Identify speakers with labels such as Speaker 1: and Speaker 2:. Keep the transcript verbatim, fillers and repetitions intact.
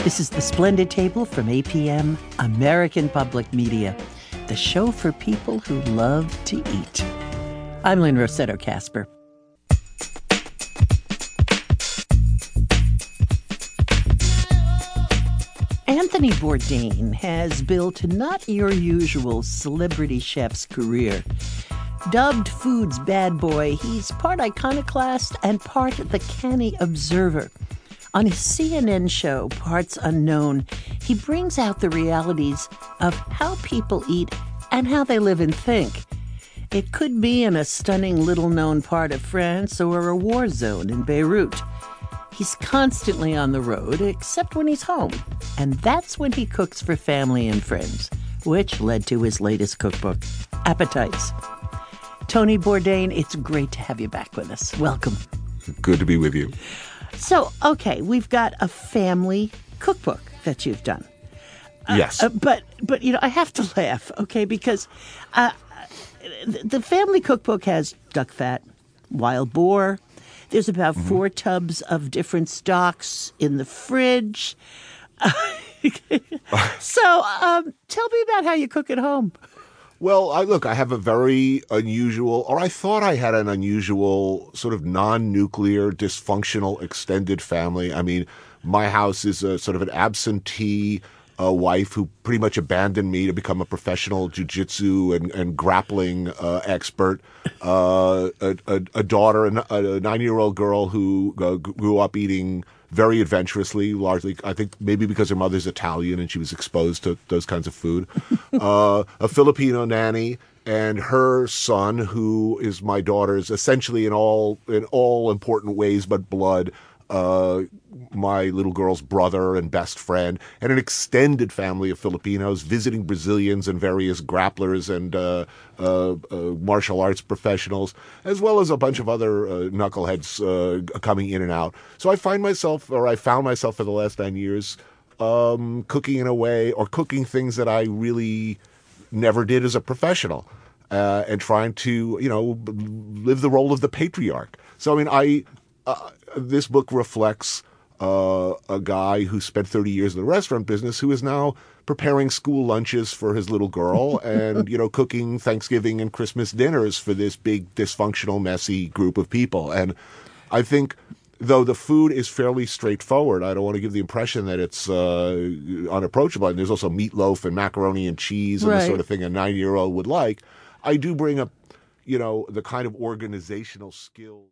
Speaker 1: This is The Splendid Table from A P M, American Public Media, the show for people who love to eat. I'm Lynn Rossetto Kasper. Anthony Bourdain has built not your usual celebrity chef's career. Dubbed food's bad boy, he's part iconoclast and part the canny observer. On his C N N show, Parts Unknown, he brings out the realities of how people eat and how they live and think. It could be in a stunning little-known part of France or a war zone in Beirut. He's constantly on the road, except when he's home. And that's when he cooks for family and friends, which led to his latest cookbook, Appetites. Tony Bourdain, it's great to have you back with us. Welcome.
Speaker 2: Good to be with you.
Speaker 1: So, okay, we've got a family cookbook that you've done. Uh,
Speaker 2: yes.
Speaker 1: Uh, but, but, you know, I have to laugh, okay, because uh, the family cookbook has duck fat, wild boar. There's about mm-hmm. four tubs of different stocks in the fridge. so um, tell me about how you cook at home.
Speaker 2: Well, I, look, I have a very unusual, or I thought I had an unusual sort of non-nuclear, dysfunctional, extended family. I mean, my house is a sort of an absentee uh, wife who pretty much abandoned me to become a professional jiu-jitsu and, and grappling uh, expert. Uh, a, a, a daughter, a, a nine-year-old girl who uh, grew up eating very adventurously, largely, I think maybe because her mother's Italian and she was exposed to those kinds of food. uh, a Filipino nanny and her son, who is my daughter's essentially in all in all important ways but blood, uh, my little girl's brother and best friend, and an extended family of Filipinos visiting Brazilians and various grapplers and uh, uh, uh, martial arts professionals, as well as a bunch of other uh, knuckleheads uh, coming in and out. So I find myself, or I found myself for the last nine years, um, cooking in a way, or cooking things that I really never did as a professional, uh, and trying to, you know, live the role of the patriarch. So, I mean, I... Uh, this book reflects uh, a guy who spent thirty years in the restaurant business who is now preparing school lunches for his little girl and, you know, cooking Thanksgiving and Christmas dinners for this big, dysfunctional, messy group of people. And I think, though the food is fairly straightforward, I don't want to give the impression that it's uh, unapproachable. And there's also meatloaf and macaroni and cheese and
Speaker 1: right.
Speaker 2: the sort of thing a nine-year-old would like. I do bring up, you know, the kind of organizational skill.